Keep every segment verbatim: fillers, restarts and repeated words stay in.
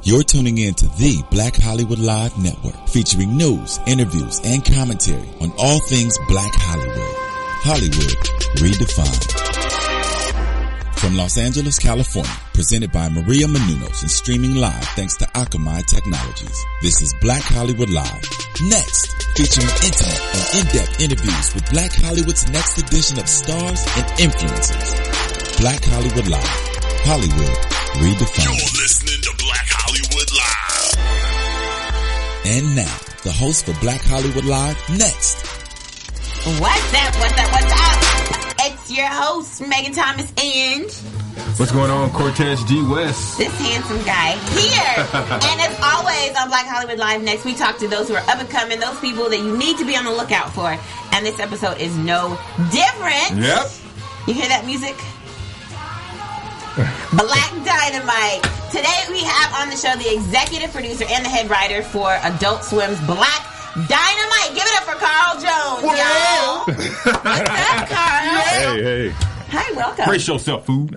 You're tuning in to the Black Hollywood Live Network, featuring news, interviews, and commentary on all things Black Hollywood. Hollywood redefined. From Los Angeles, California, presented by Maria Menounos and streaming live thanks to Akamai Technologies. This is Black Hollywood Live. Next, featuring intimate and in-depth interviews with Black Hollywood's next edition of stars and influencers. Black Hollywood Live. Hollywood redefined. You're listening to Black Hollywood Live. And now, the host for Black Hollywood Live, Next. What's up, what's up, what's up? It's your host, Megan Thomas and... What's going on, Cortez G. West? This handsome guy here. And as always, on Black Hollywood Live Next, we talk to those who are up and coming, those people that you need to be on the lookout for. And this episode is no different. Yep. You hear that music? Black Dynamite. Today we have on the show the executive producer and the head writer for Adult Swim's Black Dynamite. Give it up for Carl Jones, y'all. What's up, Carl? Hey, hey. Hi, welcome. Brace yourself, food.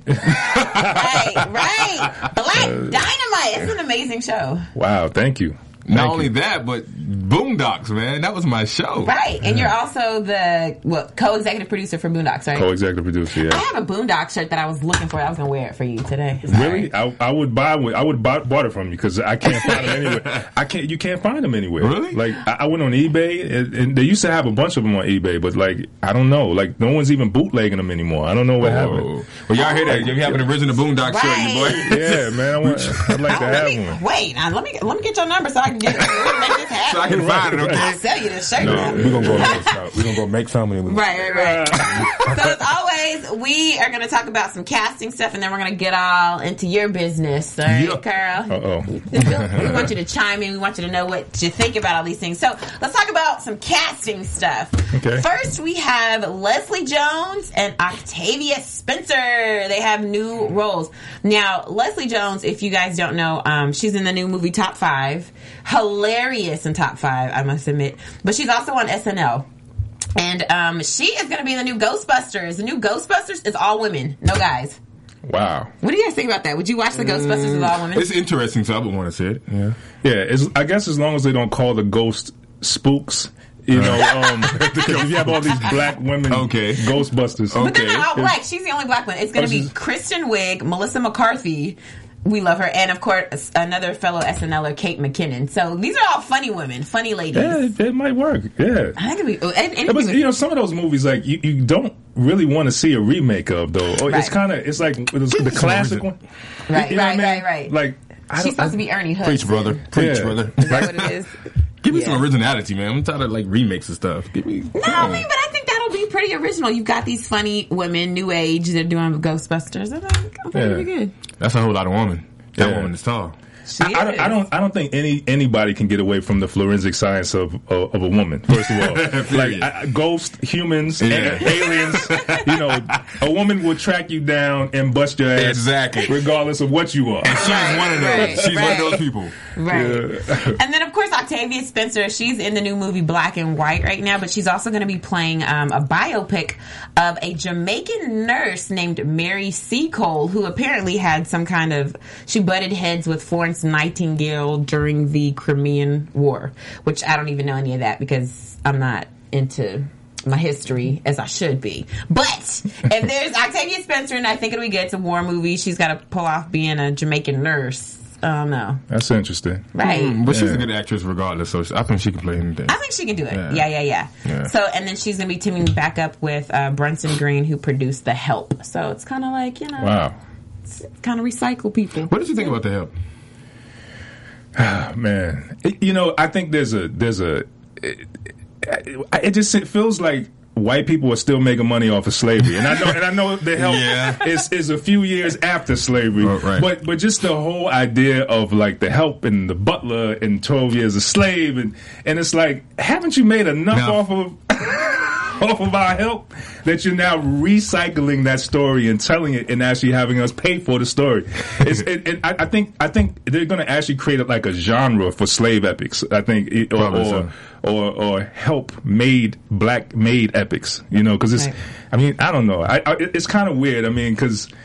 Right, right. Black Dynamite. It's an amazing show. Wow, thank you. Not Thank only you. that, but Boondocks, man. That was my show. Right. And you're also the what, co-executive producer for Boondocks, right? Co-executive producer, I yeah. have a Boondocks shirt that I was looking for. I was going to wear it for you today. Really? I, I would buy I would buy, bought it from you because I can't find them anywhere. I can't. You can't find them anywhere. Really? Like I, I went on eBay and, and they used to have a bunch of them on eBay, but like I don't know. Like no one's even bootlegging them anymore. I don't know what Oh. happened. Well, y'all hear that? You have an original Boondocks shirt, Right. your boy. Yeah, man. I want, I'd like to Oh, let have me, one. wait, now, let me let me get your number so I can get make this happen. So I can find it, I'll okay? sell you this shirt. No, now. we're gonna go. Make, we're gonna go make some and we Right, right, right. So as always, we are going to talk about some casting stuff, and then we're going to get all into your business. All right, Yeah. Carl? Uh oh. We want you to chime in. We want you to know what you think about all these things. So let's talk about some casting stuff. Okay. First, we have Leslie Jones and Octavia Spencer. They have new roles. Now, Leslie Jones, if you guys don't know, um, she's in the new movie Top Five. Hilarious in Top Five, I must admit. But she's also on S N L. And um, she is going to be in the new Ghostbusters. The new Ghostbusters is all women, no guys. Wow. What do you guys think about that? Would you watch the Ghostbusters with all women? It's interesting, so I would want to see it. Yeah. Yeah. It's, I guess as long as they don't call the ghost spooks. You know, um, because if you have all these black women, Okay. Ghostbusters. But they're Okay. not all black. She's the only black one. It's going Oh, to be she's- Kristen Wiig, Melissa McCarthy. We love her. And, of course, another fellow SNLer, Kate McKinnon. So these are all funny women, funny ladies. Yeah, it, it might work. Yeah. I think it'd be... And, and Yeah, but, you know, some of those movies, like, you, you don't really want to see a remake of, though. Or Right. It's kind of, it's like the, the classic one. Right, You know right, what I mean? right, right. Like, I She's don't- supposed to be Ernie Hudson. Preach, brother. Preach, Yeah. brother. Is that what it is? Give me Yeah. some originality, man. I'm tired of, like, remakes and stuff. Give me... No, I mean, but I think that'll be pretty original. You've got these funny women, new age, that are doing Ghostbusters. I think, I think it'll be Yeah. good. That's a whole lot of woman. That Yeah. woman is tall. She I, I, don't, I is. don't. I don't think any anybody can get away from the forensic science of of, of a woman. First of all, like Period. I, ghosts, humans, Yeah. a- aliens. You know, a woman will track you down and bust your ass, Exactly. regardless of what you are. She's one of those. right, She's one right. of those people. Right. And then, of course, Octavia Spencer, she's in the new movie Black and White right now, but she's also going to be playing um, a biopic of a Jamaican nurse named Mary Seacole, who apparently had some kind of, she butted heads with Florence Nightingale during the Crimean War, which I don't even know any of that because I'm not into my history as I should be. But if there's Octavia Spencer, and I think it'll be good, it's a war movie, she's got to pull off being a Jamaican nurse. I don't know. That's interesting. Right. Mm, but she's Yeah. a good actress regardless, so I think she can play anything. I think she can do it. Yeah. Yeah, yeah, yeah. Yeah. So, and then she's going to be teaming back up with uh, Brunson Green, who produced The Help. So it's kind of like, you know, Wow, kind of recycle people. What did you think about The Help? man. It- you know, I think there's a there's a. It, it, it just it feels like white people are still making money off of slavery, and I know, and I know the help Yeah. is is a few years after slavery, Oh, right. but but just the whole idea of like the help and the butler and twelve years a slave, and and it's like, haven't you made enough No. off of off of our help that you're now recycling that story and telling it and actually having us pay for the story? It's, it, it, I, I think I think they're going to actually create like a genre for slave epics. I think, it- or Probably or, so. or or help made black made epics. You know, because it's. Right. I mean, I don't know. I, I it's kind of weird. I mean, because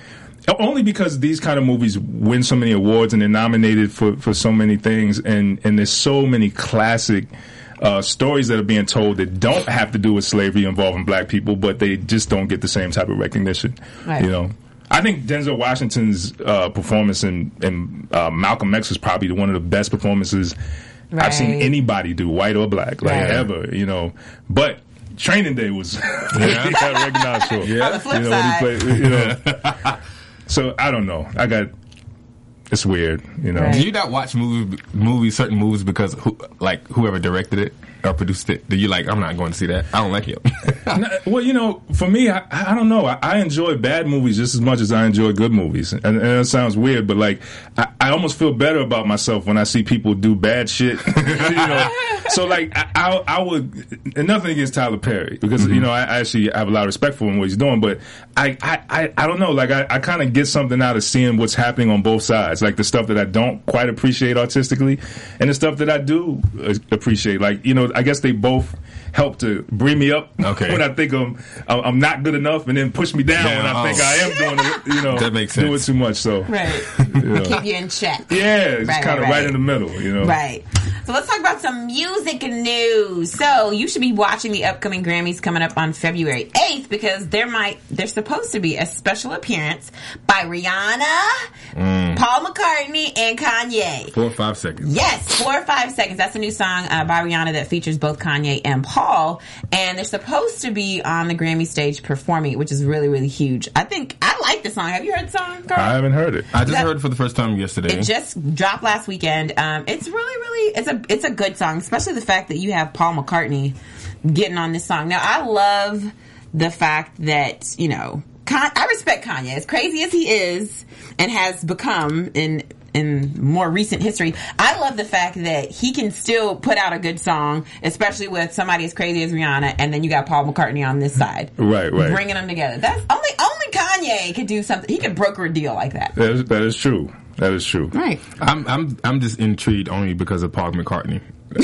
Only because these kind of movies win so many awards and they're nominated for, for so many things, and, and there's so many classic uh, stories that are being told that don't have to do with slavery involving black people, but they just don't get the same type of recognition. Right. You know, I think Denzel Washington's uh, performance in, in uh, Malcolm X is probably one of the best performances right. I've seen anybody do, white or black, like right. ever. You know, but Training Day was yeah. recognized for. Yeah. On the flip you know, side. when he played, you know. So I don't know. I got. It's weird, you know. Right. Do you not watch movies, movies, certain movies because who, like whoever directed it or produced it? Do you like? I'm not going to see that. I don't like him. No, well, you know, for me, I, I don't know. I, I enjoy bad movies just as much as I enjoy good movies, and, and it sounds weird, but like I, I almost feel better about myself when I see people do bad shit. You know, so like I, I, I would, and nothing against Tyler Perry because mm-hmm. you know I, I actually have a lot of respect for him what he's doing, but I, I, I, I don't know. Like I, I kind of get something out of seeing what's happening on both sides. Like the stuff that I don't quite appreciate artistically and the stuff that I do appreciate. Like, you know, I guess they both help to bring me up okay. when I think I'm I'm not good enough, and then push me down yeah, when I oh. think I am doing it, you know, that makes sense. doing too much. So right, you know. Keep you in check. Yeah, it's right, kind of right, right in the middle, you know. Right. So let's talk about some music news. So you should be watching the upcoming Grammys coming up on February eighth because there might there's supposed to be a special appearance by Rihanna, mm. Paul McCartney, and Kanye. Four or five seconds. Yes, four or five seconds. That's a new song uh, by Rihanna that features both Kanye and Paul, and they're supposed to be on the Grammy stage performing it, which is really, really huge. I think I like the song. Have you heard the song, Carl? I haven't heard it. I just that, heard it for the first time yesterday. It just dropped last weekend. Um, it's really, really it's a it's a good song, especially the fact that you have Paul McCartney getting on this song. Now, I love the fact that, you know, Con- I respect Kanye. As crazy as he is and has become in in more recent history, I love the fact that he can still put out a good song, especially with somebody as crazy as Rihanna, and then you got Paul McCartney on this side. Right, right. Bringing them together. That's only only Kanye could do something. He could broker a deal like that. That is, that is true. That is true. Right. I'm I'm I'm just intrigued only because of Paul McCartney.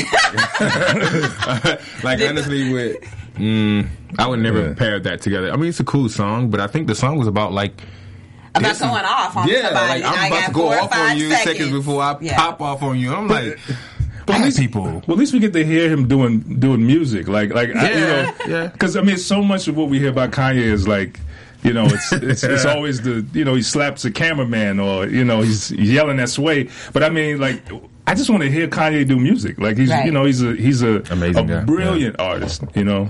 Like honestly, with mm, I would never yeah. pair that together. I mean, it's a cool song, but I think the song was about like about this, going off on yeah, somebody. like I'm about to go off on you seconds. seconds before I yeah. pop off on you. I'm like. But at least, people. Well, at least we get to hear him doing doing music, like like yeah, I, you know, yeah. Because I mean, so much of what we hear about Kanye is like, you know, it's it's, it's always the you know he slaps a cameraman or you know he's, he's yelling at Sway. But I mean, like, I just want to hear Kanye do music. Like he's right. you know he's a he's a amazing a guy. brilliant yeah. artist. You know,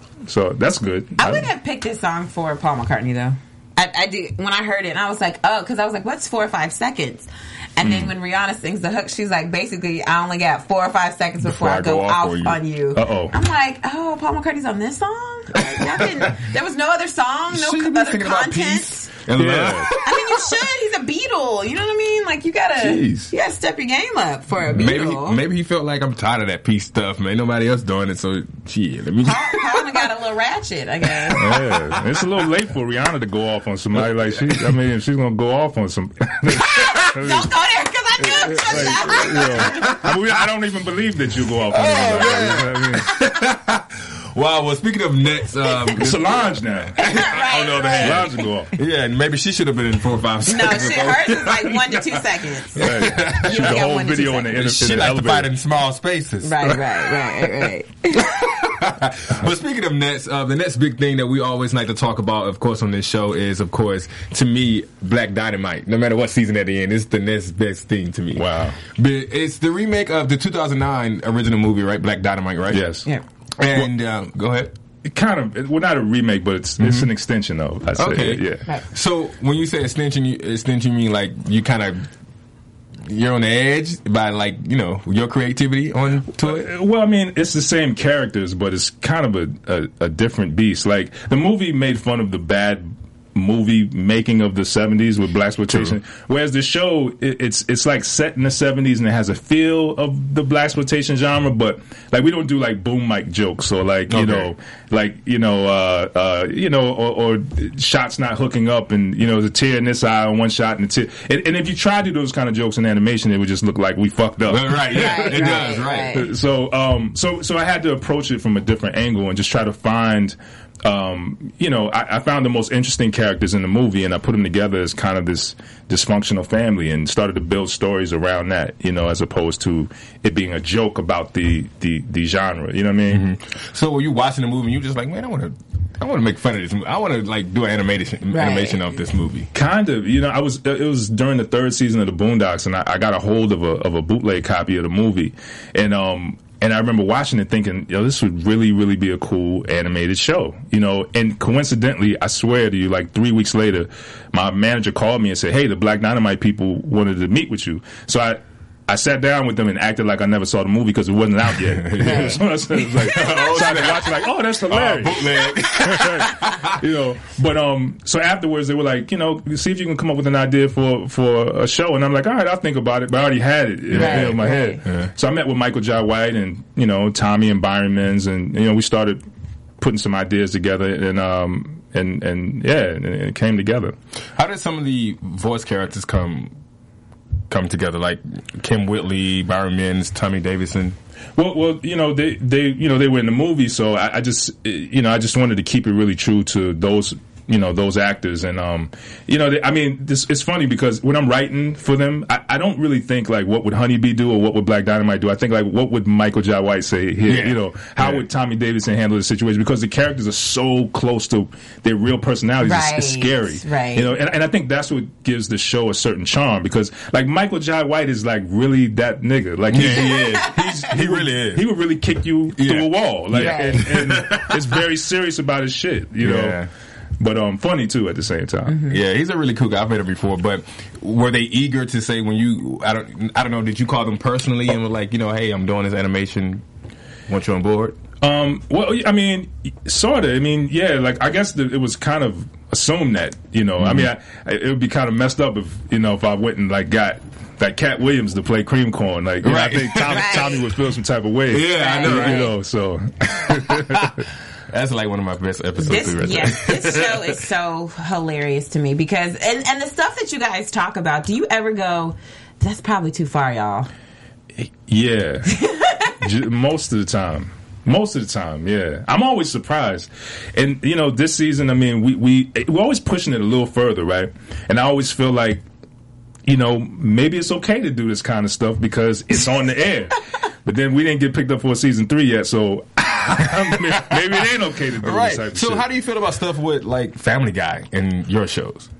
so that's good. I would have picked this song for Paul McCartney though. I, I did when I heard it, and I was like, oh, because I was like, what's four or five seconds? And mm. then when Rihanna sings the hook, she's like, basically, I only got four or five seconds before, before I go, go off, off on you. Uh oh. I'm like, oh, Paul McCartney's on this song? Like, I didn't, there was no other song, no co- other content. And yeah. I mean, you should. He's a Beatle. You know what I mean? Like, you gotta, Jeez. you gotta step your game up for a Beatle. Maybe, maybe he felt like I'm tired of that peace stuff, man. Nobody else doing it, so shit. Let me. Paul, Paul got a little ratchet, I guess. Yeah, it's a little late for Rihanna to go off on somebody like she. I mean, if she's gonna go off on some. Don't go there because I do. Like, you know, I, mean, I don't even believe that you go off on anybody. Oh, wow, well, speaking of nets, um, Solange now. Right, on the other hand, Solange go off. Yeah, and maybe she should have been in four or five seconds. No, she, hers is like one to two seconds. Right. You the got whole one video to in the, two in the She likes elevator. to fight in small spaces. Right, right, right, right. But speaking of Nets, uh, the next big thing that we always like to talk about, of course, on this show is, of course, to me, Black Dynamite. No matter what season at the end, it's the next best thing to me. Wow. But it's the remake of the two thousand nine original movie, right? Black Dynamite, right? Yes. Yeah. And uh, go ahead. It kind of, it, well, not a remake, but it's mm-hmm. it's an extension of. I say, okay. Yeah. Right. So when you say extension, you, extension, you mean like you kind of. You're on the edge by, like, you know, your creativity on to it? Well, I mean, it's the same characters, but it's kind of a, a, a different beast. Like, the movie made fun of the bad movie making of the seventies with blaxploitation, whereas the show it, it's it's like set in the seventies and it has a feel of the blaxploitation genre, but like we don't do like boom mic jokes or like you okay. know like you know uh, uh, you know or, or shots not hooking up and you know the tear in this eye and one shot and the tear and, and if you try to do those kind of jokes in animation, it would just look like we fucked up. Well, right, yeah, right, it right, does, right. right. So um so so I had to approach it from a different angle and just try to find um, you know, I, I found the most interesting characters in the movie, and I put them together as kind of this dysfunctional family, and started to build stories around that. You know, as opposed to it being a joke about the the, the genre. You know what I mean? Mm-hmm. So were you watching the movie and you just like, man, I want to. I want to make fun of this movie. I want to like do an animation Right. animation of this movie. Kind of, you know, I was. It was during the third season of the Boondocks, and I, I got a hold of a of a bootleg copy of the movie, and um, and I remember watching it, thinking, yo, this would really, really be a cool animated show, you know. And coincidentally, I swear to you, like three weeks later, my manager called me and said, hey, the Black Dynamite people wanted to meet with you. So I. I sat down with them and acted like I never saw the movie because it wasn't out yet. Right. So I was like, started watching like, oh, that's hilarious. Uh, you know, but um, so afterwards they were like, you know, see if you can come up with an idea for for a show, and I'm like, all right, I'll think about it. But I already had it in, Right, in my right. head. Yeah. So I met with Michael Jai White and you know Tommy and Byron Mins, and you know we started putting some ideas together, and um, and and yeah, and it came together. How did some of the voice characters come come together? Like Kim Whitley, Byron Mins, Tommy Davidson. Well, well, you know, they, they, you know, they were in the movie, so I, I just, you know, I just wanted to keep it really true to those, you know, those actors, and um, you know, they, I mean, this it's funny because when I'm writing for them, I, I don't really think like what would Honeybee do or what would Black Dynamite do. I think like what would Michael Jai White say here, Yeah. you know, how Yeah. would Tommy Davidson handle the situation, because the characters are so close to their real personalities. It's, it's Right, scary, right. You know, and, and I think that's what gives the show a certain charm, because like Michael Jai White is like really that nigga, like he, Yeah, he is. He's, He would- really is. He would really kick you Yeah. through a wall, like, Yeah. and, and it's very serious about his shit, you know. Yeah. But um, funny too at the same time. Yeah, he's a really cool guy. I've met him before, but were they eager to say when you? I don't. I don't know. Did you call them personally and were like, you know, hey, I'm doing this animation. Want you on board? Um, well, I mean, sort of. I mean, yeah, like I guess the, it was kind of assumed that, you know. I mean, I, I, it would be kind of messed up if you know if I went and like got that Cat Williams to play Cream Corn. Like, you know, I Right. think Tommy, Right. Tommy would feel some type of way. Yeah, I know, You, right? know, so That's like one of my best episodes. This, too, right yeah, there. this show is so hilarious to me because, and, and the stuff that you guys talk about, do you ever go, that's probably too far, y'all? yeah, J- most of the time. Most of the time, yeah. I'm always surprised. And, you know, this season, I mean, we, we, we're always pushing it a little further, right? And I always feel like, you know, maybe it's okay to do this kind of stuff because it's on the air. But then we didn't get picked up for season three yet, so maybe it ain't okay to do Right. this type of So, shit. how do you feel about stuff with like Family Guy in your shows?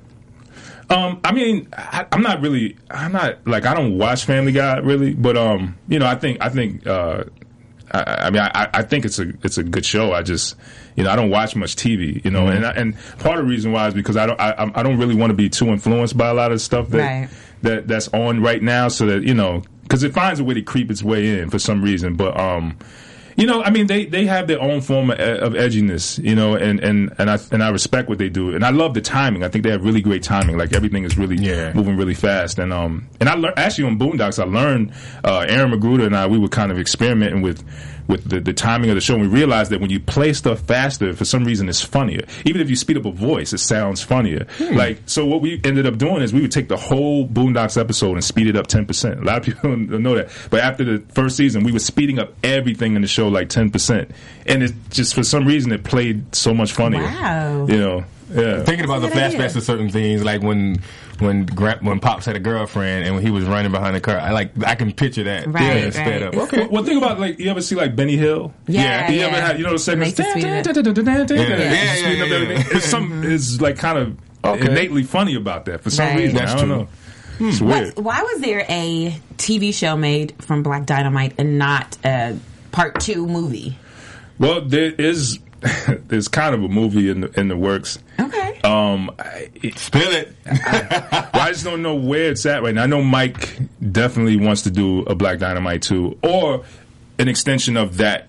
Um, I mean, I, I'm not really, I'm not, like, I don't watch Family Guy, really, but, um, you know, I think, I think, uh, I, I mean, I, I think it's a it's a good show. I just, you know, I don't watch much T V, you know, Mm-hmm. and I, and part of the reason why is because I don't I, I don't really want to be too influenced by a lot of stuff that Right. that that's on right now, so that you know, because it finds a way to creep its way in for some reason. But um, you know, I mean, they, they have their own form of, of edginess, you know, and, and, and I and I respect what they do, and I love the timing. I think they have really great timing. Like everything is really Yeah. moving really fast, and um, and I learned actually on Boondocks, I learned uh, Aaron Magruder and I we were kind of experimenting with. with the, the timing of the show, and we realized that when you play stuff faster, for some reason it's funnier. Even if you speed up a voice, it sounds funnier. Hmm. Like, so what we ended up doing is we would take the whole Boondocks episode and speed it up ten percent. A lot of people don't know that. But after the first season, we were speeding up everything in the show like ten percent. And it just, for some reason, it played so much funnier. Wow. You know? Yeah. Thinking about the That's a good idea. flashbacks to certain things, like when when Gra- when Pops had a girlfriend and when he was running behind the car, I like I can picture that. Right, yeah, sped right. up. Okay. Well, think about, like, you ever see, like, Benny Hill? Yeah, You yeah. ever had, you know, the segments? Makes it speed it up. Yeah, yeah, speeding up yeah, everything. yeah. It's some, it's like kind of Okay. innately funny about that for some Right. reason. That's I don't true. know. It's weird. What, why was there a T V show made from Black Dynamite and not a part two movie? Well, there is, there's kind of a movie in the, in the works. Okay. Um, I- it, Spill it. well, I just don't know where it's at right now. I know Mike definitely wants to do a Black Dynamite two, or an extension of that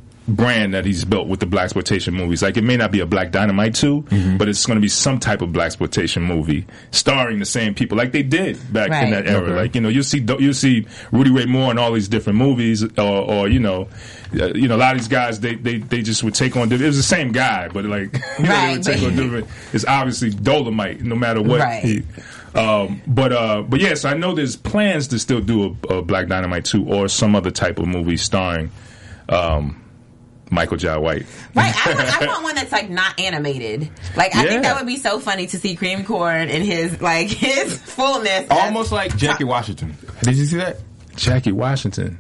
brand that he's built with the blaxploitation movies. Like, it may not be a Black Dynamite two, Mm-hmm. but it's going to be some type of blaxploitation movie starring the same people, like they did back Right. in that era. Okay. Like, you know, you see you see Rudy Ray Moore in all these different movies, or, or you know, uh, you know, a lot of these guys they, they, they just would take on. It was the same guy, but like, you know, they Right, would take but- on different. It's obviously Dolomite, no matter what. Right. He, um, but uh, but yes, I know there's plans to still do a, a Black Dynamite two or some other type of movie starring. Um, Michael Jai White. Right, I want, I want one that's like not animated. Like I Yeah. think that would be so funny to see Cream Corn in his like his fullness. Almost like Jackie Washington. Did you see that? Jackie Washington.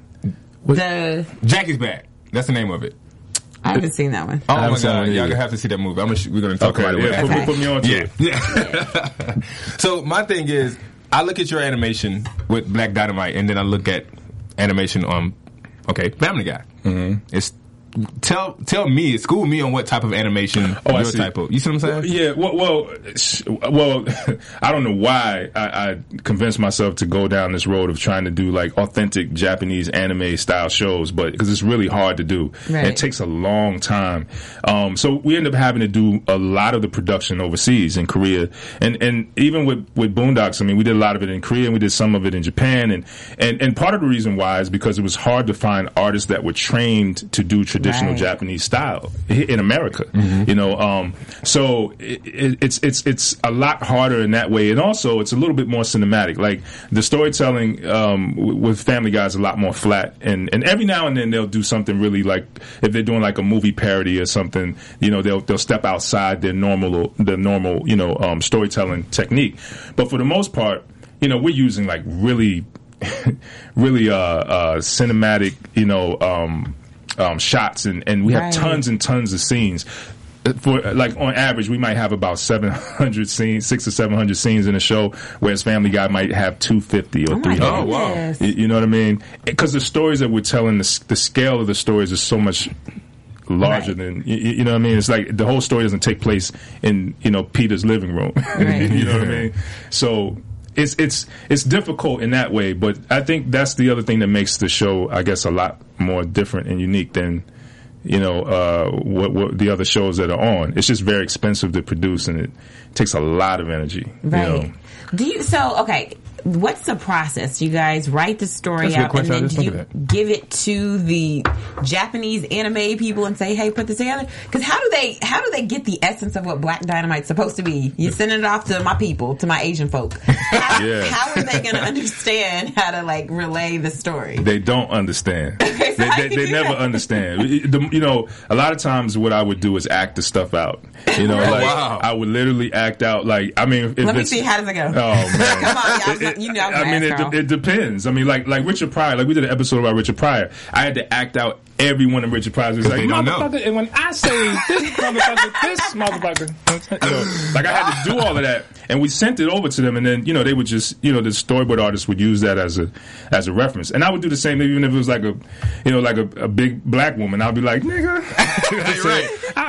the. Jackie's Back. That's the name of it. I haven't seen that one. Oh haven't my seen god, it y'all either. gonna have to see that movie. I'm gonna sh- we're gonna talk Okay, about it. yeah, after. put, Okay. put me on to Yeah. it. yeah. So my thing is, I look at your animation with Black Dynamite, and then I look at animation on, okay, Family Guy. Mm-hmm. It's tell tell me, school me on what type of animation Oh, I your see. type of. You see what I'm saying? Yeah, well, well, sh- well I don't know why I, I convinced myself to go down this road of trying to do like authentic Japanese anime style shows, but because it's really hard to do. Right. It takes a long time. Um, so we end up having to do a lot of the production overseas in Korea, and and even with with Boondocks, I mean, we did a lot of it in Korea, and we did some of it in Japan, and and and part of the reason why is because it was hard to find artists that were trained to do traditional Right. Japanese style in America. You know, um, so it, it, it's it's it's a lot harder in that way, and also it's a little bit more cinematic. Like the storytelling um, w- with Family Guy is a lot more flat, and and every now and then they'll do something really like if they're doing like a movie parody or something. You know, they'll they'll step outside their normal the normal you know um, storytelling technique. But for the most part, you know, we're using like really really uh, uh, cinematic you know. Um, Um, shots and, and we have Right. tons and tons of scenes. For like on average, we might have about seven hundred scenes, six or seven hundred scenes in a show, whereas Family Guy might have two fifty or Oh my three hundred. Oh, wow. goodness. You, you know what I mean? Because the stories that we're telling, the, s- the scale of the stories is so much larger Right. than you, you know what I mean. It's like the whole story doesn't take place in you know Peter's living room. Right. You know what I mean? So. It's it's it's difficult in that way, but I think that's the other thing that makes the show, I guess, a lot more different and unique than you know uh, what, what the other shows that are on. It's just very expensive to produce, and it takes a lot of energy. Right. You know? Do you so okay? What's the process? You guys write the story That's a good out, question. I and then just do you think of that. give it to the Japanese anime people and say, "Hey, put this together"? Because how do they how do they get the essence of what Black Dynamite's supposed to be? You send it off to my people, to my Asian folk. How, Yeah. how are they going to understand how to like relay the story? They don't understand. they so how they, do they you never do that? understand. The- you know, a lot of times what I would do is act the stuff out. You know, like wow. I would literally act out. Like I mean, if Let me it's, see how does it go. Oh man, Come on, y'all. It- it- You know I'm I gonna mean, ask it, Carl. de- it depends. I mean, like like Richard Pryor. Like we did an episode about Richard Pryor. I had to act out every one of Richard Pryor's. It's like they don't know. motherfucker, and when I say this motherfucker, this motherfucker, you know, like I had to do all of that, and we sent it over to them, and then you know they would just you know the storyboard artists would use that as a as a reference, and I would do the same thing even if it was like a you know like a, a big black woman. I'd be like nigga, Right.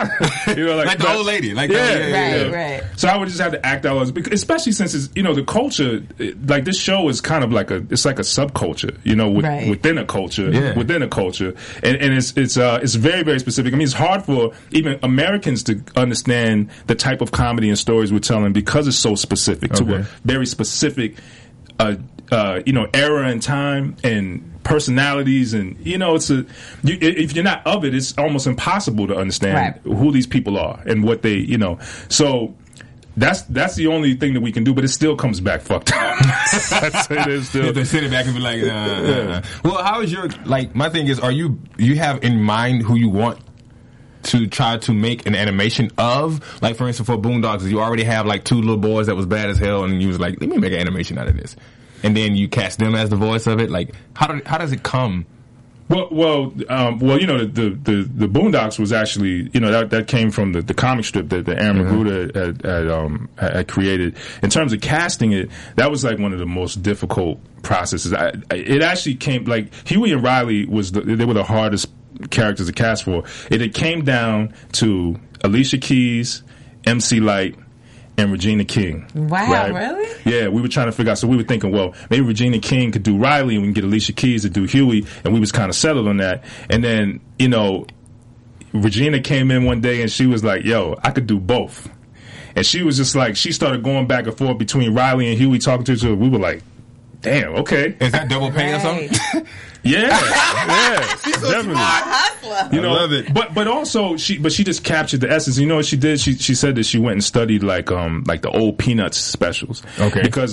I- you know like, Like the but- old lady. Like the- yeah, yeah, yeah, yeah. Right, right. So I would just have to act out, as- because- especially since it's you know the culture. it- Like this show is kind of like a it's like a subculture, you know, with, Right. within a culture, Yeah. within a culture, and, and it's it's uh it's very very specific. I mean, it's hard for even Americans to understand the type of comedy and stories we're telling because it's so specific to Okay. a very specific, uh, uh, you know, era and time and personalities, and you know, it's a you, if you're not of it, it's almost impossible to understand Right. who these people are and what they, you know, so. That's that's the only thing that we can do, but it still comes back fucked up. That's it is You still. have to sit it back and be like, uh, uh, uh. Well, how is your like? My thing is, are you you have in mind who you want to try to make an animation of? Like, for instance, for Boondocks, you already have like two little boys that was bad as hell, and you was like, let me make an animation out of this, and then you cast them as the voice of it. Like, how do, how does it come? Well, well, um, well. You know, the, the the Boondocks was actually, you know, that that came from the, the comic strip that, that Aaron Magruder had, had, um, had created. In terms of casting it, that was like one of the most difficult processes. I, I, it actually came like Huey and Riley was the, they were the hardest characters to cast for. It, it came down to Alicia Keys, M C Lyte, and Regina King. Wow, really? Yeah, we were trying to figure out. So we were thinking, well, maybe Regina King could do Riley, and we can get Alicia Keys to do Huey, and we was kind of settled on that. And then, you know, Regina came in one day and she was like, "Yo, I could do both." And she was just like, she started going back and forth between Riley and Huey, talking to each other. We were like, "Damn, okay, Is that double pay or Right. something? yeah, yeah, definitely." Hustler. You know, I love it. But but also she but she just captured the essence. You know what she did? She she said that she went and studied like um like the old Peanuts specials. Okay. Because like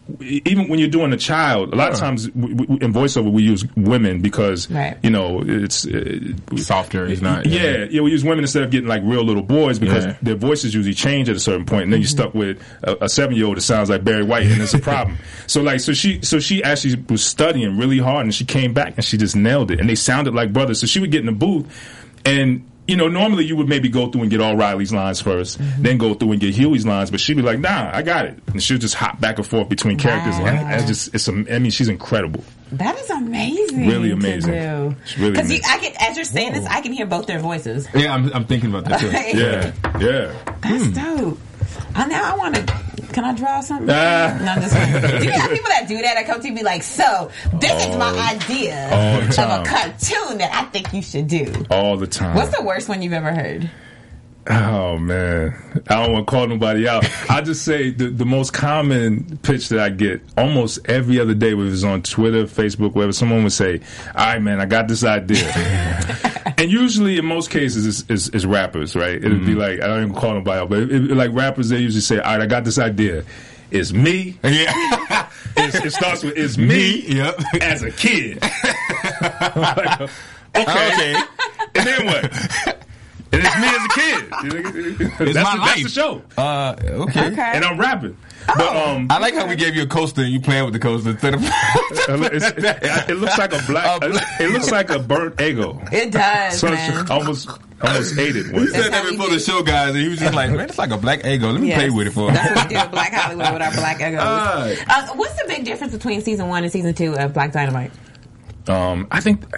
even when you're doing a child, a lot of times we, we, in voiceover we use women because Right. you know it's uh, Softer, it's not. yeah, yeah, we use women instead of getting like real little boys because Yeah. their voices usually change at a certain point, and then you're stuck with a, a seven year old that sounds like Barry White, and it's a problem. So like, so she, so she actually was studying really hard, and she came back and she just nailed it, and they sounded like brothers. So she would get in the booth, and you know, normally you would maybe go through and get all Riley's lines first, mm-hmm. then go through and get Huey's lines, but she'd be like, "Nah, I got it," and she'll just hop back and forth between characters. Wow. And I just, it's, a, I mean, she's incredible. That is amazing. Really amazing. To do. It's really Because amazing. I can, as you're saying this, I can hear both their voices. Yeah, I'm, I'm thinking about that too. Yeah, yeah. That's dope. Uh, now I want to. Can I draw something? Ah. No, I'm just kidding. Do you have people that do that? That come to you and be like, "So this is my idea all the of time. a cartoon that I think you should do." All the time. What's the worst one you've ever heard? Oh man, I don't want to call nobody out. I just say the, the most common pitch that I get almost every other day, whether it's on Twitter, Facebook, wherever, someone would say, "All right, man, I got this idea." And usually, in most cases, it's, it's, it's rappers, right? It'd mm-hmm. be like, I don't even call nobody out, but it, it, like rappers, they usually say, "All right, I got this idea. It's me." Yeah. It's, it starts with "It's me, Me, yep. as a kid." Like, okay. Okay. And then what? And it's me as a kid. It's that's, my the, life. that's the show. Uh, okay. Okay. And I'm rapping. But um, I like how we gave you a coaster and you playing with the coaster instead of. it's, it, it looks like a black. A black- It looks like a burnt Eggo. It does, So man. it's almost almost ate it. He Once. said how that we before do. the show, guys, and he was just like, "Man, it's like a black Eggo. Let me Yes. play with it for." That's what we do at Black Hollywood with our Black Eggos. Uh, Uh, what's the big difference between season one and season two of Black Dynamite? Um, I think.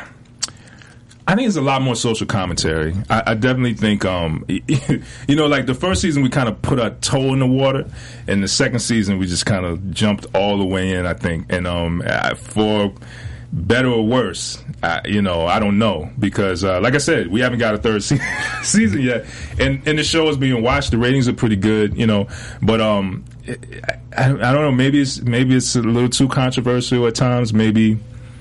I think it's a lot more social commentary. I, I definitely think, um, you know, like the first season we kind of put our toe in the water, and the second season we just kind of jumped all the way in. I think, and um, I- for better or worse, I, you know, I don't know because, uh, like I said, we haven't got a third se- season yet, and and the show is being watched. The ratings are pretty good, you know, but um, I, I don't know. Maybe it's maybe it's a little too controversial at times. Maybe.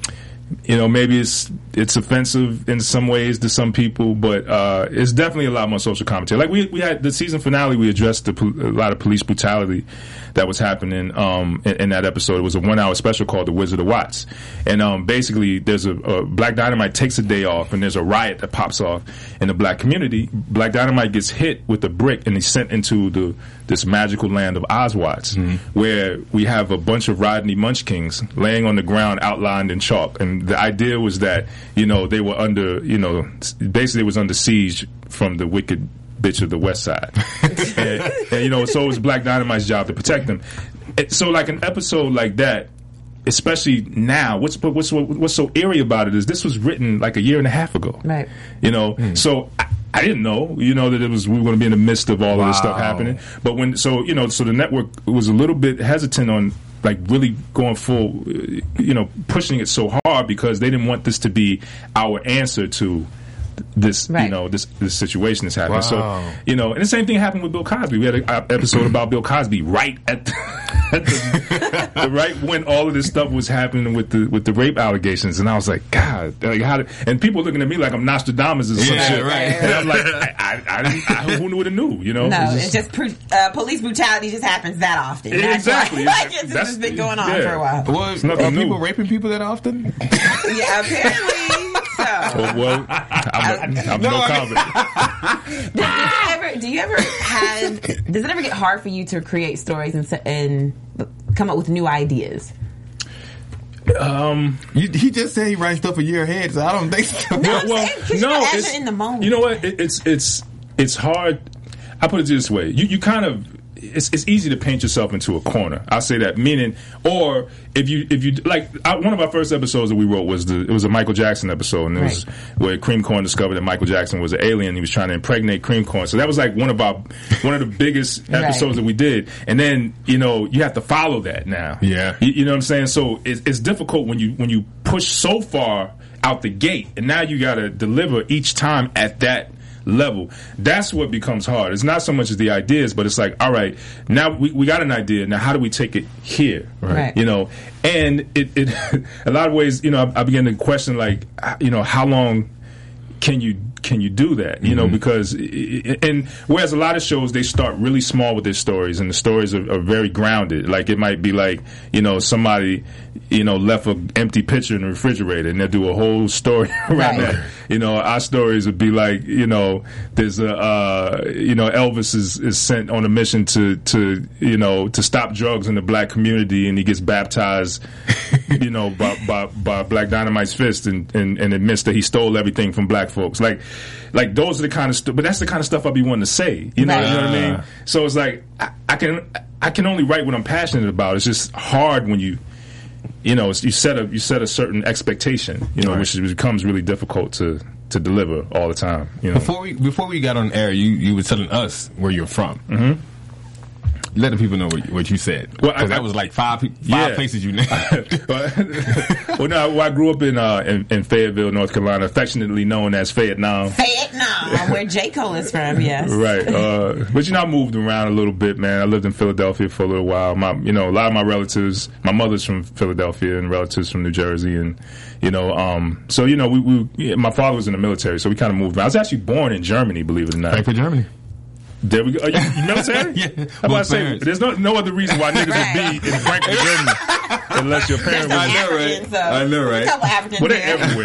You know, maybe it's it's offensive in some ways to some people, but uh, it's definitely a lot more social commentary. Like we we had the season finale, we addressed the, pol- a lot of police brutality that was happening um, in, in that episode. It was a one hour special called The Wizard of Watts, and um, basically there's a, a Black Dynamite takes a day off, and there's a riot that pops off in the black community. Black Dynamite gets hit with a brick, and he's sent into the this magical land of Oswatts, mm-hmm. where we have a bunch of Rodney Munchkins laying on the ground outlined in chalk. And the idea was that, you know, they were under, you know, basically it was under siege from the wicked bitch of the West Side. and, and, you know, so it was Black Dynamite's job to protect them. And so, like, an episode like that, especially now, what's what's what's so eerie about it is this was written like a year and a half ago. Right. You know, mm. so I, I didn't know, you know, that it was we were going to be in the midst of all wow. of this stuff happening. But when, so you know, so the network was a little bit hesitant on like really going full, you know, pushing it so hard because they didn't want this to be our answer to this, right. you know, this this situation that's happening. Wow. So, you know, and the same thing happened with Bill Cosby. We had an episode about Bill Cosby right at, the, at the, the right when all of this stuff was happening with the with the rape allegations, and I was like, God, like how? Did, and people looking at me like I'm Nostradamus or some Yeah, shit, right. And I'm like, I, I, I, didn't, I who would have knew? You know, No, It's it's just, pr- uh, police brutality just happens that often. Yeah, That's exactly. Why, like, it's That's- just been going on yeah. for a while. Well, nothing are people new. raping people that often? Yeah, apparently. So, Oh, well, I'm, I'm No, no I- comment. do you ever? Do you ever have? Does it ever get hard for you to create stories and se- and come up with new ideas? Um, You, he just said he writes stuff a year ahead, so I don't think so. No, I'm saying, 'cause you know, as it's- you're in the moment. You know what? It, it's it's it's hard. I put it this way: you you kind of it's it's easy to paint yourself into a corner. I'll say that. Meaning, or if you if you like, I, one of our first episodes that we wrote was the it was a Michael Jackson episode, and it was where Cream Corn discovered that Michael Jackson was an alien. He was trying to impregnate Cream Corn, so that was like one of our one of the biggest episodes Right. that we did. And then you know you have to follow that now. Yeah. you, you know what I'm saying. So it's, it's difficult when you when you push so far out the gate, and now you got to deliver each time at that level. That's what becomes hard. It's not so much as the ideas, but it's like, all right, now we, we got an idea. Now how do we take it here? Right. You know, and it, it a lot of ways, you know, I, I began to question like, you know, how long can you can you do that? You know, because and whereas a lot of shows they start really small with their stories, and the stories are, are very grounded. Like it might be like you know somebody you know left an empty pitcher in the refrigerator, and they'll do a whole story around Right. that. You know, our stories would be like you know there's a uh, you know Elvis is, is sent on a mission to to you know to stop drugs in the black community, and he gets baptized you know by by, by Black Dynamite's fist, and, and and admits that he stole everything from black folks. Like like those are the kind of stu- but that's the kind of stuff I'll be wanting to say. You know, Right. you know what I mean? So it's like I, I can I can only write what I'm passionate about. It's just hard when you you know you set a you set a certain expectation, you know, Right. which becomes really difficult to to deliver all the time. You know, Before we before we got on air, you you were telling us where you're from. Mm-hmm. Let the people know what, what you said. Well, Because I- that was like five pe- five Yeah. places you named. well, no, well, I grew up in, uh, in in Fayetteville, North Carolina, affectionately known as Vietnam. Vietnam, where J. Cole is from, yes. Right, uh, but you know, I moved around a little bit, man. I lived in Philadelphia for a little while. My, you know, a lot of my relatives, my mother's from Philadelphia, and relatives from New Jersey, and you know, um, so you know, we, we yeah, my father was in the military, so we kind of moved around. I was actually born in Germany, believe it or not. Frankfurt, Germany. There we go. Are you, you military? Yeah, How about both I say, parents. there's no no other reason why niggas would be in Frankfurt, Germany, unless your parents Some was. know, right? Africans, uh, I know, right? A couple Africans Well,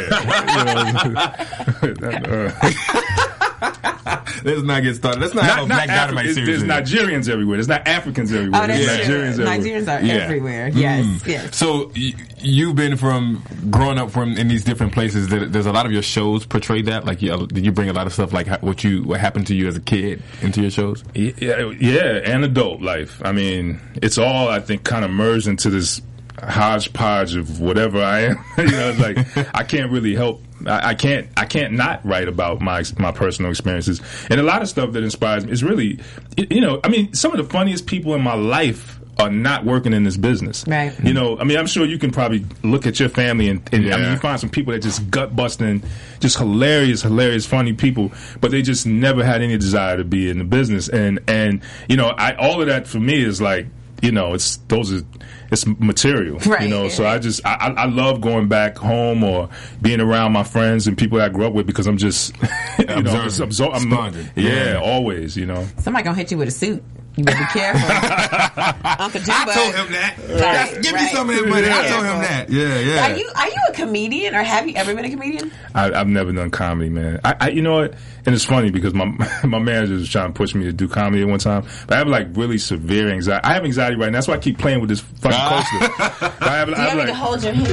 they're there. everywhere. You know, Let's not get started. Let's not, have a not, Black not Dynamite Afri- series. There's here. Nigerians everywhere. There's not Africans everywhere. Oh, that's There's true. Nigerians everywhere. Nigerians are Yeah. everywhere. Yes, Mm. yes. So y- you've been from growing up from in these different places. There- There's a lot of your shows portray that. Like, you, did you bring a lot of stuff like ha- what you what happened to you as a kid into your shows? Yeah, yeah, and adult life. I mean, it's all I think kind of merged into this hodgepodge of whatever I am. You know, it's like I can't really help. I, I can't. I can't not write about my my personal experiences, and a lot of stuff that inspires me is really, you know, I mean, some of the funniest people in my life are not working in this business. Right. You know, I mean, I'm sure you can probably look at your family and, and I mean, Yeah. you find some people that just gut busting, just hilarious, hilarious, funny people, but they just never had any desire to be in the business. And, and, you know, I, all of that for me is like, you know, it's, those are, it's material, Right. you know, so I just, I, I I love going back home or being around my friends and people that I grew up with because I'm just, you know, Observing, just absor- I'm, responding. yeah, Yeah. always, you know. Somebody gonna hit you with a suit. You better be careful. Uncle Jimbo. I told him that. Right, Give me right. some of that money. I Yeah. told him that. Yeah, yeah. Are you are you a comedian or have you ever been a comedian? I, I've never done comedy, man. I, I, you know what? And it's funny because my my manager was trying to push me to do comedy at one time, but I have like really severe anxiety. I have anxiety right now. That's why I keep playing with this fucking coaster. I have, Do you I have want me like, to hold your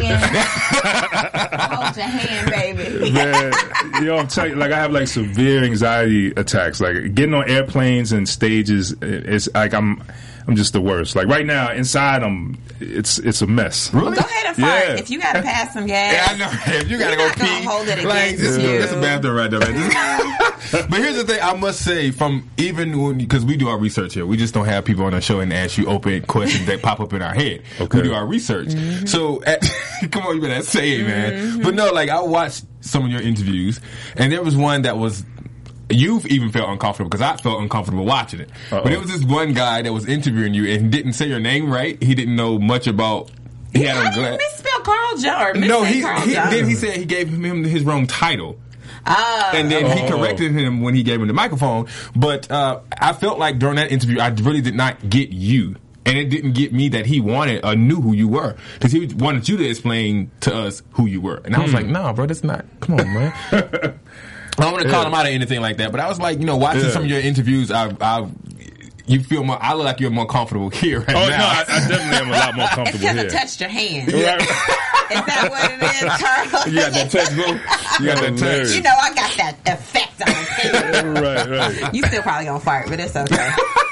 hand? Hold your hand, baby. man, you know, I'm telling you, like I have like severe anxiety attacks. Like getting on airplanes and stages, it's like I'm, I'm just the worst. Like right now, inside, I'm, it's, it's a mess. Well, go ahead and fart. Yeah. If you gotta pass some gas. Yeah, I know. If you gotta We're go not gonna pee, hold it like against this, you. that's a bathroom right there. Man. But here's the thing: I must say, from even because we do our research here, we just don't have people on our show and ask you open questions that pop up in our head. Okay. We do our research. Mm-hmm. So, at, come on, you better say it, man. But no, like I watched some of your interviews, and there was one that was. You've even felt uncomfortable because I felt uncomfortable watching it. Uh-oh. But it was this one guy that was interviewing you and didn't say your name right. He didn't know much about. He Yeah, had I on didn't gla- misspell Carl John or no, missay he, Carl he John. then he said he gave him his wrong title. Ah, And then he Oh. corrected him when he gave him the microphone. But uh, I felt like during that interview, I really did not get you. And it didn't get me that he wanted or knew who you were. Because he wanted you to explain to us who you were. And I was like, no, bro, that's not. Come on, man. I don't want to call him out or anything like that. But I was like, you know, watching Yeah. some of your interviews, I, I, you feel more, I look like you're more comfortable here right Oh now. no, I, I definitely am a lot more it's comfortable because I here. touched your hand. Right. Is that what it is, Carl? You got that touch, boo? You got that touch? Hilarious. You know, I got that effect on things. right, right. You still probably gonna fart, but it's okay.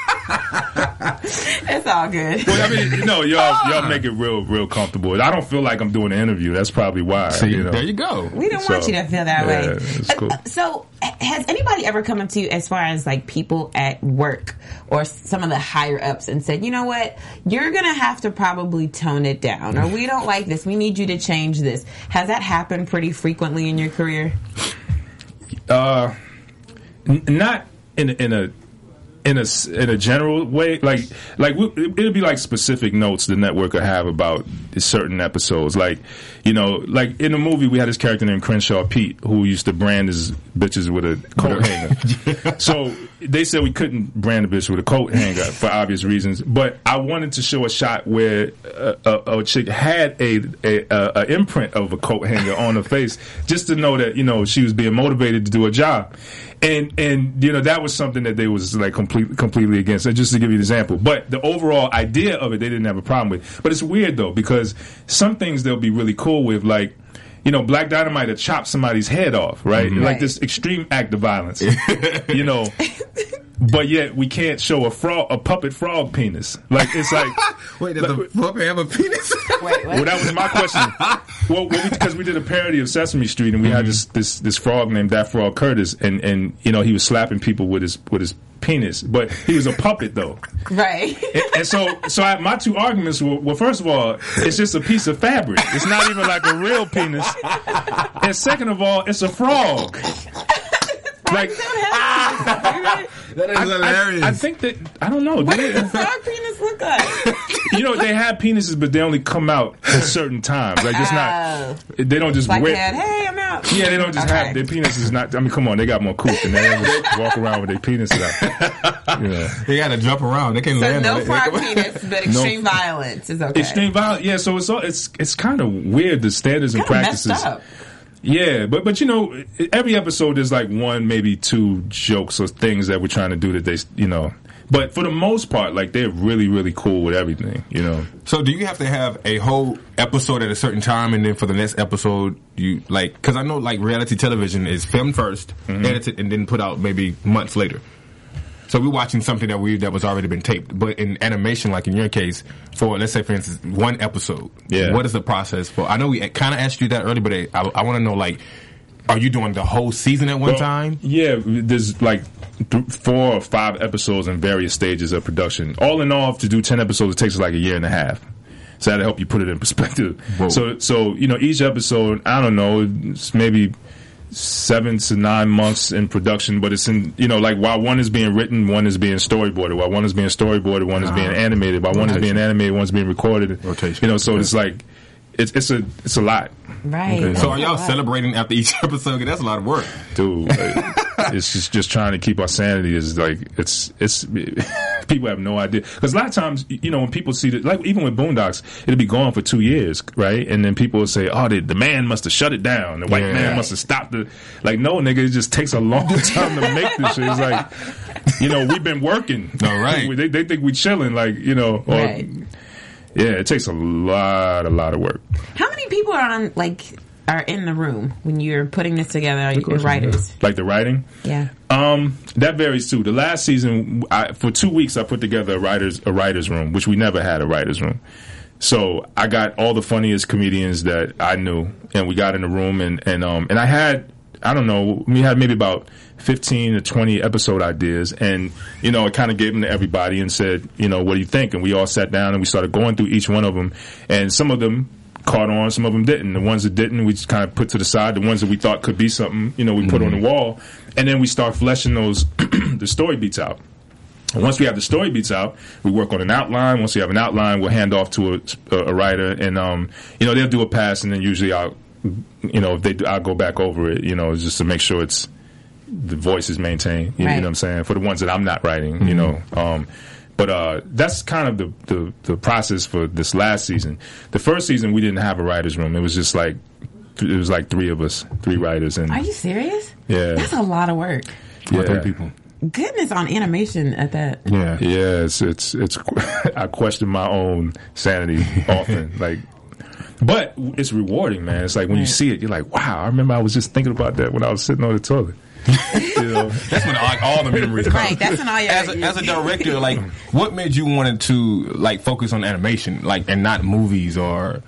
It's all good. Well, I mean, you know, y'all y'all make it real real comfortable. I don't feel like I'm doing an interview. That's probably why. See, you know. there you go. We don't So, want you to feel that yeah, way. it's cool. Uh, So, h- has anybody ever come up to you as far as like people at work or some of the higher ups and said, you know what, you're going to have to probably tone it down, or we don't like this, we need you to change this? Has that happened pretty frequently in your career? Uh, n- not in a, in a in a s- in a general way. Like like we, it'll be like specific notes the network will have about certain episodes. Like You know, like in the movie, we had this character named Crenshaw Pete who used to brand his bitches with a coat hanger. So they said we couldn't brand a bitch with a coat hanger for obvious reasons. But I wanted to show a shot where a, a, a chick had a, a, a, a imprint of a coat hanger on her face, just to know that, you know, she was being motivated to do a job. And and you know, that was something that they was like completely completely against. And just to give you an example, but the overall idea of it, they didn't have a problem with. But it's weird though, because some things they'll be really cool with, like, you know, Black Dynamite had chopped somebody's head off, right? Mm-hmm. Like Right. this extreme act of violence, you know. But yet we can't show a frog, a puppet frog penis. Like it's like, Wait, does the puppet have a penis? Wait, what? well, that was my question. Well, because we, we did a parody of Sesame Street, and we Mm-hmm. had this, this this frog named That Frog Curtis, and, and you know, he was slapping people with his with his penis, but he was a puppet though. Right. And, and so, so I, my two arguments were: well, first of all, it's just a piece of fabric; it's not even like a real penis. And second of all, it's a frog. Like, That is I, hilarious. I, I think that I don't know. What They- does the frog penis look like? you know, they have penises, but they only come out at certain times. Like it's not. They don't just Like wear. that, hey, I'm out. Yeah, they don't just Okay. have their penises. Not. I mean, come on, they got more couth than they don't just walk around with their penises out. Yeah. They gotta jump around. They can't So land no on it. frog penis, but extreme violence is okay. Extreme violence. Yeah, so it's all, it's it's kind of weird, the standards and Kinda practices. messed up. Yeah, but but you know, every episode there's like one, maybe two jokes or things that we're trying to do that they, you know. But for the most part, like they're really really cool with everything, you know. So do you have to have a whole episode at a certain time, and then for the next episode, you like? Because I know like reality television is filmed 1st Mm-hmm. edited, and then put out maybe months later. So we're watching something that we that was already been taped, but in animation, like in your case, for let's say for instance one episode, Yeah. what is the process for? I know we kind of asked you that earlier, but I, I want to know like, are you doing the whole season at one Well, time? Yeah, there's like th- four or five episodes in various stages of production. All in all, to do ten episodes, it takes like a year and a half. So that'll help you put it in perspective. Whoa. So, so you know, each episode, I don't know, it's maybe seven to nine months in production, but it's in, you know, like while one is being written, one is being storyboarded. While one is being storyboarded, one is being animated. While one is being animated, one's being recorded. Rotation. You know, so it's like it's it's a it's a lot. Right. Okay. So are That's y'all a lot. celebrating after each episode? 'Cause that's a lot of work. Dude, like, it's just just trying to keep our sanity. Is like it's it's people have no idea, because a lot of times, you know, when people see that, like even with Boondocks, it'll be gone for two years, right? And then people will say, "Oh, the, the man must have shut it down. The white Yeah. man must have stopped it." Like, no, nigga, it just takes a long time to make this shit. It's like, you know, we've been working. All right. they they think we chilling, like, you know, or, Right. yeah, it takes a lot, a lot of work. How many people are on like are in the room when you're putting this together? Are you writers? Like the writing. Yeah. Um, that varies too. The last season, I, for two weeks, I put together a writers a writers room, which we never had a writers room. So I got all the funniest comedians that I knew, and we got in the room, and and um and I had, I don't know, we had maybe about fifteen to twenty episode ideas, and you know, I kind of gave them to everybody and said, you know, what do you think? And we all sat down and we started going through each one of them, and some of them caught on, some of them didn't. The ones that didn't, we just kind of put to the side. The ones that we thought could be something, you know, we put on the wall, and then we start fleshing those the story beats out. And once we have the story beats out, we work on an outline. Once we have an outline, we'll hand off to a, a writer, and um, you know, they'll do a pass, and then usually I'll, you know, if they do, I'll go back over it, you know, just to make sure it's the voice is maintained. You, Right. you know what I'm saying? For the ones that I'm not writing, you know. Um, But uh, that's kind of the, the, the process for this last season. The first season, we didn't have a writer's room. It was just like, it was like three of us, three writers. And Are you serious? Yeah. That's a lot of work. yeah, Three people. Goodness, on animation at that. Yeah. yeah, it's, it's, it's, I question my own sanity often. Like, but it's rewarding, man. It's like when you Right. see it, you're like, wow, I remember I was just thinking about that when I was sitting on the toilet. You know? That's when like all the memories come. Right, that's when all your- as a, as a director, like what made you wanted to like focus on animation, like and not movies or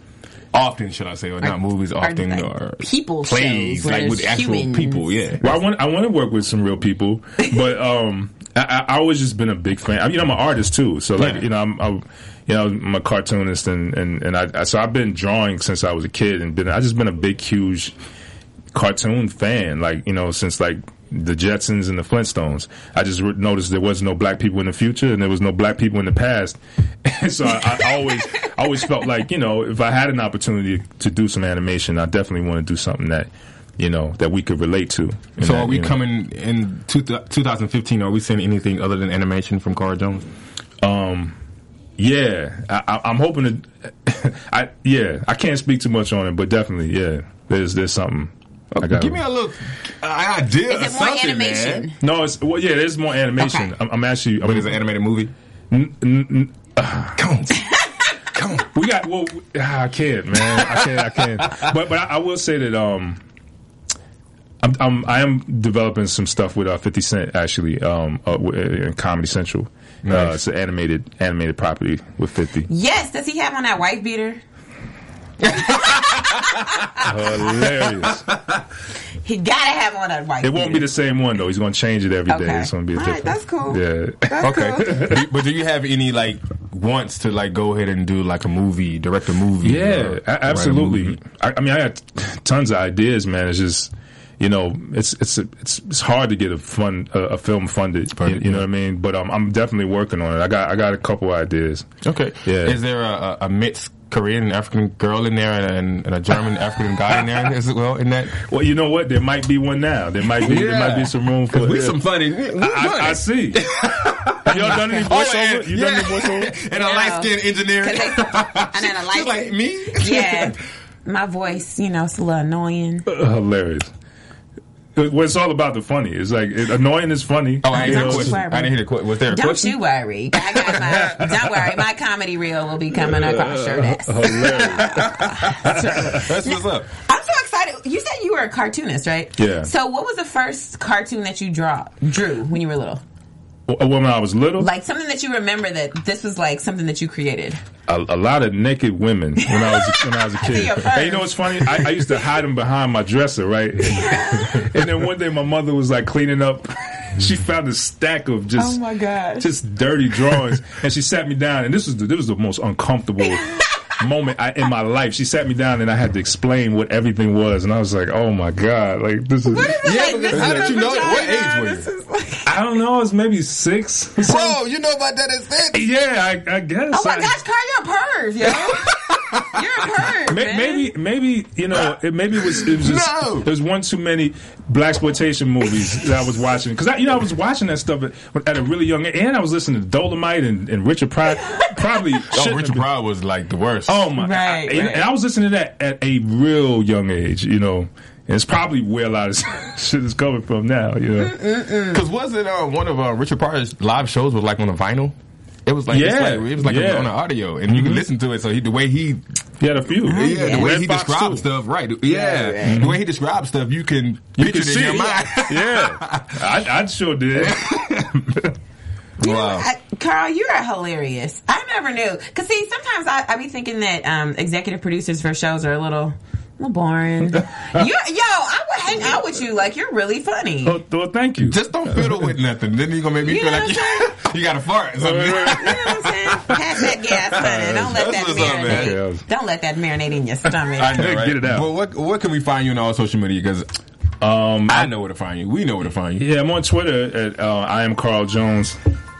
often, should I say, or not movies often like, or people plays shows where like with there's actual humans. people. Yeah. Well, I want I want to work with some real people, but um, I, I I always just been a big fan. I mean, you know, I'm an artist too, so like Yeah. you know, I'm, I'm you know, I'm a cartoonist, and and and I, I so I've been drawing since I was a kid, and been I just been a big, huge cartoon fan, like you know, since like the Jetsons and the Flintstones. I just re- noticed there was no black people in the future and there was no black people in the past. And so I, I always, I always felt like, you know, if I had an opportunity to do some animation, I definitely want to do something that, you know, that we could relate to. And So that, are we you know, coming in two, twenty fifteen? Are we seeing anything other than animation from Carl Jones? Um, yeah, I, I, I'm hoping to. I yeah, I can't speak too much on it, but definitely, yeah, there's there's something. I got Give me a little uh, idea. Is or it more something, animation? man. no, it's well, yeah, there's more animation. Okay. I'm, I'm actually. But it's an animated movie. N- n- n- Come on. Come on. we got well. ah, I can't, man. I can't. I can't. But but I, I will say that um, I'm, I'm I am developing some stuff with uh, fifty Cent actually um uh, w- in Comedy Central. Uh, Nice. it's an animated animated property with fifty. Yes, does he have on that wife beater? Hilarious. He gotta have on that wife It beater. won't be the same one though. He's going to change it every day. Okay. It's going to be a All right, different. that's cool. Yeah. That's Okay. cool. but do you have any like wants to like go ahead and do like a movie, direct a movie? Yeah, or a- write a absolutely. movie? I, I mean, I got tons of ideas, man. It's just, you know, it's it's it's it's hard to get a fun a, a film funded. Funded, you, you know yeah. what I mean? But um, I'm definitely working on it. I got I got a couple ideas. Okay. Yeah. Is there a, a, a mixed Korean and African girl in there and, and a German African guy in there as well in that? Well, you know what? There might be one now. There might be there might be some room for. We yeah. some funny. We I, I, I see. Have y'all done any Oh, voiceover? and, You yeah. done any voiceover? and a No. light skinned engineer. 'Cause they- and then a light- She's like me. Yeah, my voice, you know, it's a little annoying. Hilarious. Well, it's all about the funny. It's like it, annoying is funny. Oh, I You didn't hear know, the question. worry. I didn't hear the question. Was there a Don't question? you worry. I got my, don't worry. My comedy reel will be coming across your desk. Hilarious. That's what's up. I'm so excited. You said you were a cartoonist, right? Yeah. So what was the first cartoon that you draw, drew when you were little? When I was little, Like something that you remember that this was like something that you created. a, a lot of naked women when I was when I was a think kid. you're first. And you know what's funny? I, I used to hide them behind my dresser, right? And then one day my mother was like cleaning up. She found a stack of just Oh my gosh. just dirty drawings, and she sat me down. And this was the, this was the most uncomfortable moment I, in my life. She sat me down, and I had to explain what everything was, and I was like, "Oh my god!" Like this is. What is it? Yeah, like, but this how is did a you know it? What vagina. age were you? This is like- I don't know. It's maybe six. or something. Whoa, you know about that at six? Yeah, I, I guess. Oh my I- gosh, Carl, you're a perv, yo. You're a perv, May- man. Maybe, maybe you know, it maybe it was it was just No. there was one too many blaxploitation movies that I was watching because I, you know, I was watching that stuff at, at a really young age, and I was listening to Dolomite and, and Richard Pryor. Probably, Oh, shouldn't Richard have been- Pryor was like the worst. Oh my! Right, I- and, right. and I was listening to that at a real young age, you know. And it's probably where a lot of shit is coming from now, you know. Because wasn't uh, one of uh, Richard Pryor's live shows was like on a vinyl? It was like, Yeah, it's like it was like yeah. on the audio, and you can listen to it. So he, the way he, He had a few. yeah, the way Red he Fox, describes too. stuff, right? Yeah, the way he describes stuff, you can You picture can it see in your it. mind. Yeah, I, I sure did. You know, Wow. I, Carl, you're hilarious. I never knew. Because, see, sometimes I, I be thinking that um, executive producers for shows are a little, a little boring. you, yo, I would hang out with you. Like, you're really funny. well, well, thank you. Just don't fiddle with nothing. Then you're gonna make me You feel know like what you, you got to fart. or something. You know what I'm saying? Pass that gas, honey. Don't let That's that what's up, man. marinate. Okay, I was- Don't let that marinate in your stomach. I know, right? Get it out. Well, what what can we find you on all social media? Because Um, I know where to find you. We know where to find you. yeah, I'm on Twitter at uh, I am Carl Jones.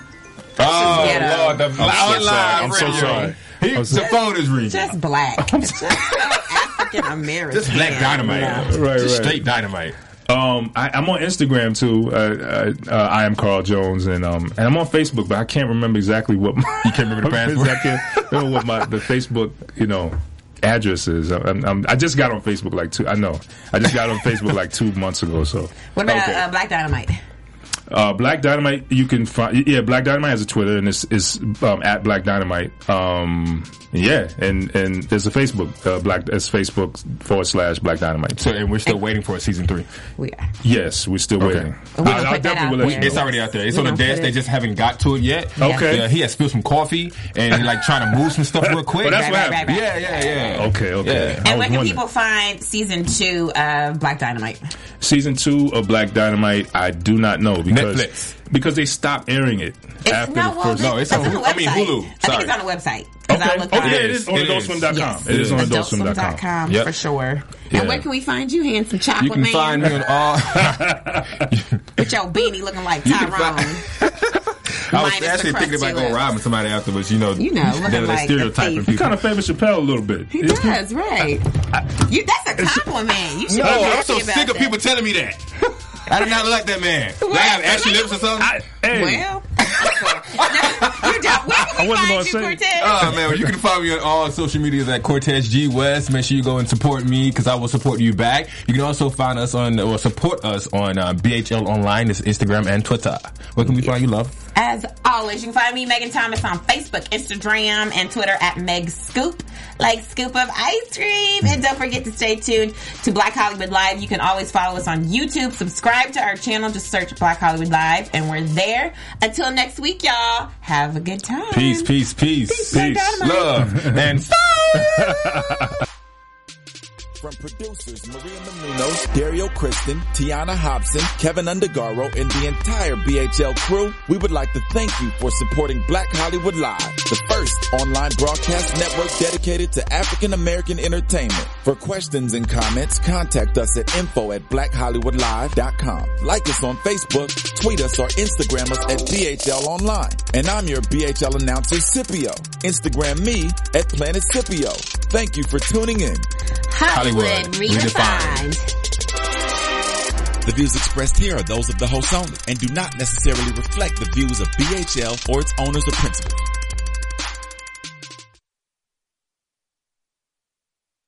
Oh ghetto. Lord, the I'm so online sorry. I'm so radio. sorry. He, I'm so- the phone is ringing. Just black. Just so African American. Just black dynamite. Right, Just right. straight dynamite. Um, I, I'm on Instagram too. Uh, uh, uh, I am Carl Jones, and um, and I'm on Facebook, but I can't remember exactly what my, You can't remember the password? I can't remember what my the Facebook, you know, address is. I'm, I'm, I just got on Facebook like two. I know. I just got on Facebook like two months ago. So What about Okay. uh, Black Dynamite? Uh, Black Dynamite, you can find, yeah, Black Dynamite has a Twitter, and it's, it's um, at Black Dynamite. Um, yeah, and, and there's a Facebook, uh, Black, it's Facebook forward slash Black Dynamite. So, and we're still waiting for a season three. We are. Yes, we're still Okay. waiting. We're gonna I- I put that definitely out will let there. you It's know. already out there. It's We on the gonna desk. put They it- just haven't got to it yet. Okay. Yeah, he has spilled some coffee and he like trying to move some stuff real quick. Oh, that's Right, what right, happened. right, right. Yeah, yeah, yeah. Okay, okay. Yeah. I And was where can wondering. people find season two of Black Dynamite? Season two of Black Dynamite, I do not know because Netflix. because they stopped airing it It's, after no, the well, first. No, it's that's on on the Hulu. I mean, website. Hulu. I think Sorry. it's on the website. Okay, because Okay. I look Oh, on yeah, it. it is on It adult is. swim dot com. Yes. It is on adult adult swim swim dot dot com. com Yep. for sure. Yeah. And where can we find you, handsome chocolate You can man? find me on all. With your beanie looking like can Tyrone. I was Minus the actually thinking about crusty going lips. robbing somebody afterwards. You know, You know, looking they're like the stereotyping thief. He people. kind of favors Chappelle a little bit. He does, right. You, that's a compliment. You should No, be I'm happy so about sick of that. people telling me that. I did not like that man. Do I have ashy lips or something? I, hey, Well, you don't. Where can we I wasn't find gonna you, say- Cortez? Oh man, well, you can follow me on all social medias at Cortez G West. Make sure you go and support me because I will support you back. You can also find us on or support us on uh, B H L Online. It's Instagram and Twitter. Where can we find you, love? As always, you can find me, Megan Thomas, on Facebook, Instagram, and Twitter at Meg Scoop, like scoop of ice cream. And don't forget to stay tuned to Black Hollywood Live. You can always follow us on YouTube. Subscribe to our channel. Just search Black Hollywood Live, and we're there. Until next week, y'all. Have a good time. Peace, peace, peace, Peace, Black Dynamite. love, and fire. From producers Maria Menounos, Dario Kristen, Tiana Hobson, Kevin Undergaro, and the entire B H L crew, we would like to thank you for supporting Black Hollywood Live, the first online broadcast network dedicated to African American entertainment. For questions and comments, contact us at info at black hollywood live dot com. Like us on Facebook, tweet us, or Instagram us at B H L Online. And I'm your B H L announcer, Scipio. Instagram me at Planet Scipio. Thank you for tuning in. Hollywood, Hollywood redefined. redefined. The views expressed here are those of the host only and do not necessarily reflect the views of B H L or its owners or principals.